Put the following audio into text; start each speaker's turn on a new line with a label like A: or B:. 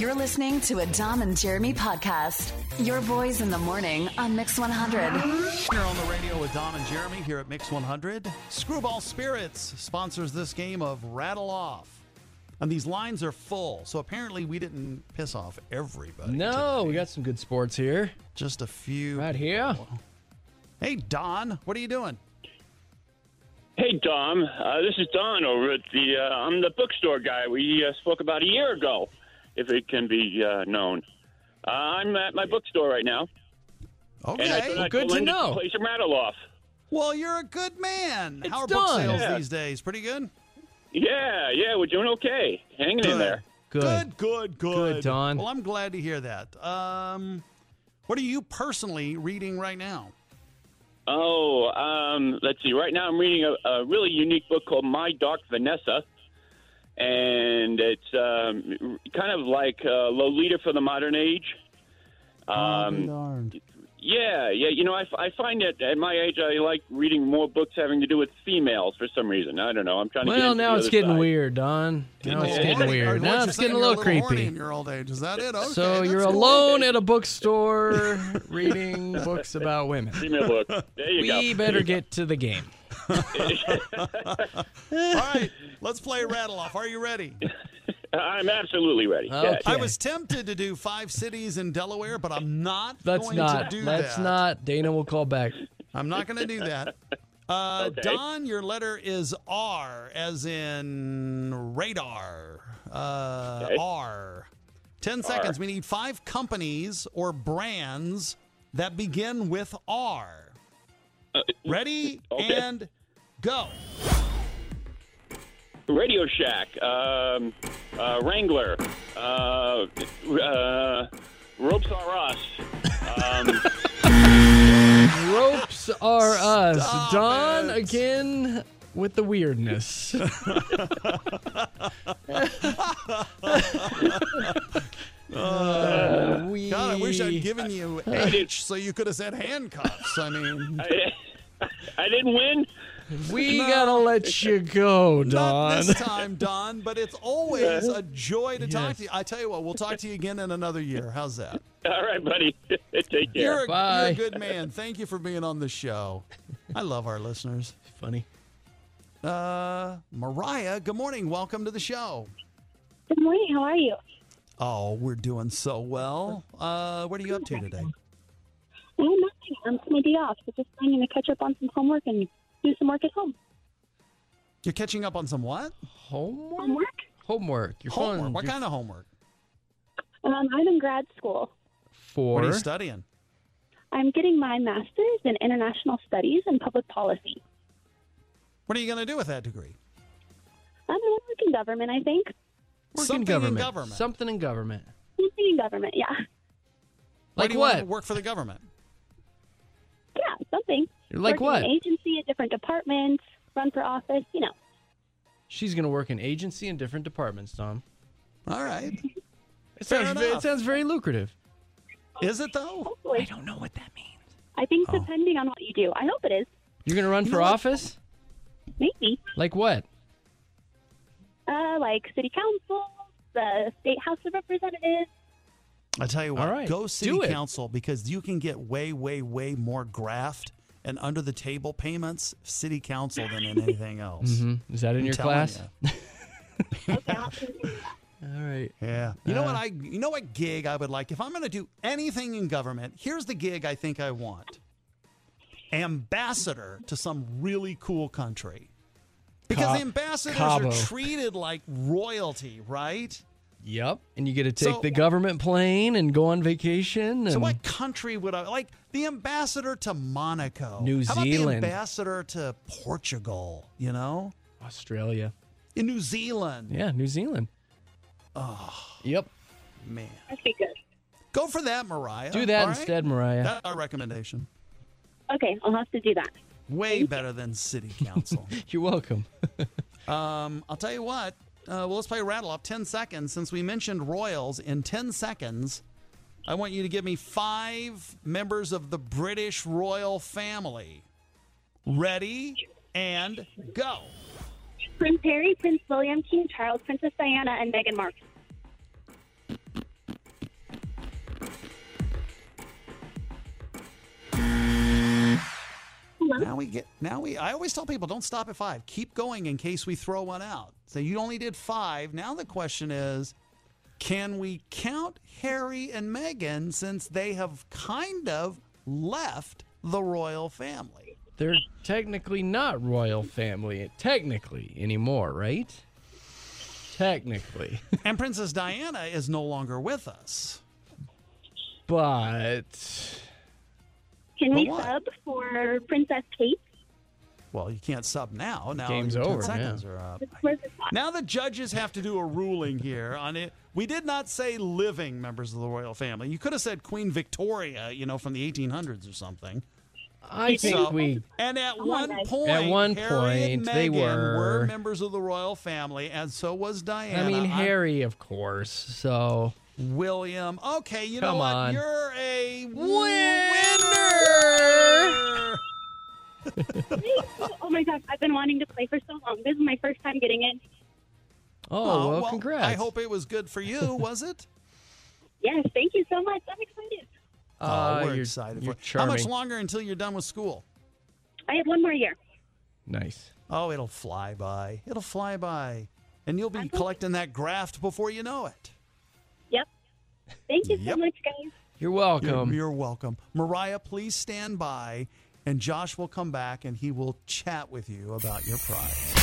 A: You're listening to a Dom and Jeremy podcast. Your boys in the morning on Mix 100.
B: You're on the radio with Dom and Jeremy here at Mix 100. Screwball Spirits sponsors this game of Rattle Off. And these lines are full, so apparently we didn't piss off everybody.
C: No,
B: today.
C: we got some good sports here.
B: Just a few.
C: Right here.
B: Hey, Don, what are you doing?
D: Hey, Dom. This is Don over at I'm the bookstore guy we spoke about a year ago, if it can be known. I'm at my bookstore right now.
B: Okay.
D: And I thought I'd
C: good
D: go
C: to
D: in
C: know.
D: Play some rattle off.
B: Well, you're a good man.
C: It's
B: How are book
C: Don.
B: sales
D: Yeah.
B: these days? Pretty good?
D: Yeah, we're doing okay. Hanging in there.
C: Good.
B: Good.
C: Good, Don.
B: Well, I'm glad to hear that. What are you personally reading right now?
D: Let's see. Right now I'm reading a really unique book called My Dark Vanessa. And it's kind of like Lolita for the modern age.
B: Darned.
D: Yeah. You know, I find that at my age I like reading more books having to do with females for some reason. I don't know. I'm trying to get
C: Well,
D: into
C: now
D: the
C: it's
D: other
C: getting
D: side.
C: weird, Don. Now it's
D: Yeah.
C: getting weird. Now it's getting a little
B: horny
C: creepy.
B: in your old age. Is that it? Okay,
C: So
B: that's
C: you're
B: cool.
C: alone at a bookstore reading books about women.
D: Female book. There you go.
C: We better get to the game.
B: All right, let's play Rattle Off. Are you ready?
D: I'm absolutely ready.
C: Okay.
D: Yes.
B: I was tempted to do 5 cities in Delaware, but I'm not
C: Let's
B: going
C: not.
B: to do
C: Let's
B: that.
C: not. Dana will call back.
B: I'm not going to do that.
D: Okay.
B: Don, your letter is R, as in radar.
D: Okay.
B: R. 10 seconds. We need 5 companies or brands that begin with R. Ready
D: Okay.
B: and go.
D: Radio Shack, Wrangler, Ropes R Us.
C: Ropes are us.
B: Stop
C: Don
B: it.
C: again with the weirdness.
B: God, I wish I'd given you H so you could have said handcuffs. I mean,
D: I didn't win.
C: We gotta let you go,
B: not
C: Don.
B: this time, Don, but it's always a joy to talk
C: Yes.
B: to you. I tell you what, we'll talk to you again in another year. How's that?
D: All right, buddy. Take care.
B: You're
C: Bye.
B: a good man. Thank you for being on the show. I love our listeners.
C: Funny.
B: Mariah, good morning. Welcome to the show.
E: Good morning. How are you?
B: Oh, we're doing so well. What are you up to today?
E: Oh, nothing. It's my day off, so just planning to catch up on some homework and do some work at home.
B: You're catching up on some what?
C: Homework?
E: Homework?
C: Homework. Your
B: Homework.
C: phone.
B: What kind of homework?
E: I'm in grad school.
C: For
B: What are you studying?
E: I'm getting my master's in international studies and public policy.
B: What are you going to do with that degree?
E: I'm going to work in government, I think.
C: work
B: Something
C: in government.
B: in government.
C: Something in government.
E: Something in government, yeah.
B: Why
C: Like
B: do you want to
C: what?
B: work for the government?
E: Yeah, something.
C: Like
E: Working
C: what?
E: in an agency at different departments, run for office, you know.
C: She's gonna work in agency in different departments, Tom.
B: All right.
C: It
B: Fair
C: sounds,
B: enough.
C: it sounds very lucrative.
B: Is it though?
C: I
E: Hopefully.
C: don't know what that means.
E: I think depending on what you do. I hope it is.
C: You're gonna run
B: You
C: for
B: know what?
C: office?
E: Maybe.
C: Like what?
E: Like city council, the state house of representatives.
B: I tell you what,
C: All right,
B: go city
C: do it.
B: council because you can get way, way, way more graft and under the table payments city council than in anything else.
C: Is that in
B: I'm
C: your
B: telling
C: class?
B: ya.
E: Okay, I'll have to do that.
C: All right.
B: Yeah. You know what gig I would like if I'm going to do anything in government? Here's the gig I think I want. Ambassador to some really cool country. Because ambassadors
C: Cabo.
B: are treated like royalty, right?
C: Yep. And you get to take
B: So-
C: the government plane and go on vacation.
B: So
C: and-
B: what country would I like? The ambassador to Monaco.
C: New
B: How about
C: Zealand.
B: the ambassador to Portugal, you know?
C: Australia.
B: In New Zealand.
C: Yeah, New Zealand.
B: Oh,
C: Yep.
B: man.
E: That'd be good.
B: Go for that, Mariah.
C: Do that
B: all right?
C: instead, Mariah.
B: That's our recommendation.
E: Okay, I'll have to do that.
B: Way better than city council.
C: You're welcome.
B: I'll tell you what. Well, let's play Rattle Off. 10 seconds. Since we mentioned Royals, in 10 seconds, I want you to give me 5 members of the British royal family. Ready and go.
E: Prince Harry, Prince William, King Charles, Princess Diana, and Meghan Markle.
B: I always tell people, don't stop at 5. Keep going in case we throw one out. So you only did 5. Now the question is, can we count Harry and Meghan since they have kind of left the royal family?
C: They're technically not royal family, technically, anymore, right? Technically.
B: And Princess Diana is no longer with us.
C: But...
E: Can we
B: what?
E: sub for Princess Kate?
B: Well, you can't sub now. Now
C: Game's
B: your 10
C: over,
B: seconds are up.
E: Where's the spot?
B: Now the judges have to do a ruling here on it. We did not say living members of the royal family. You could have said Queen Victoria, from the 1800s or something.
C: I think we...
B: And at one
E: guys.
B: point,
C: At one
B: Harry and
C: point, they
B: Meghan
C: were
B: members of the royal family, and so was Diana.
C: I mean, Harry, of course, so...
B: William. Okay, you know
C: Come
B: what?
C: on.
B: You're a
C: Winner!
E: Oh my gosh, I've been wanting to play for so long. This is my first time getting in.
C: Oh, well, congrats.
B: I hope it was good for you, was it?
E: Yes, thank you so much. I'm excited.
B: We're
C: you're
B: excited for
C: you're
B: it. How much
C: charming.
B: longer until you're done with school?
E: I have one more year.
C: Nice.
B: Oh, it'll fly by. It'll fly by. And you'll be collecting that graft before you know it.
E: Yep. Thank you
B: Yep.
E: so much, guys.
C: You're welcome.
B: You're welcome. Mariah, please stand by, and Josh will come back, and he will chat with you about your prize.